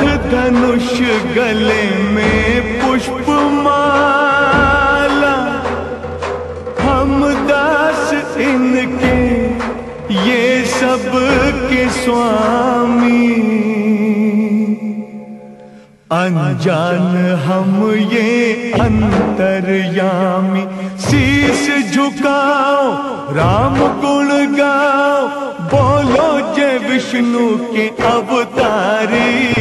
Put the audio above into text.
धनुष गले में पुष्पमाला, हम दास इनके ये सब के स्वामी। अनजान हम ये अंतर्यामी, शीश झुकाओ राम गुण गाओ, बोलो जय विष्णु के अवतारी।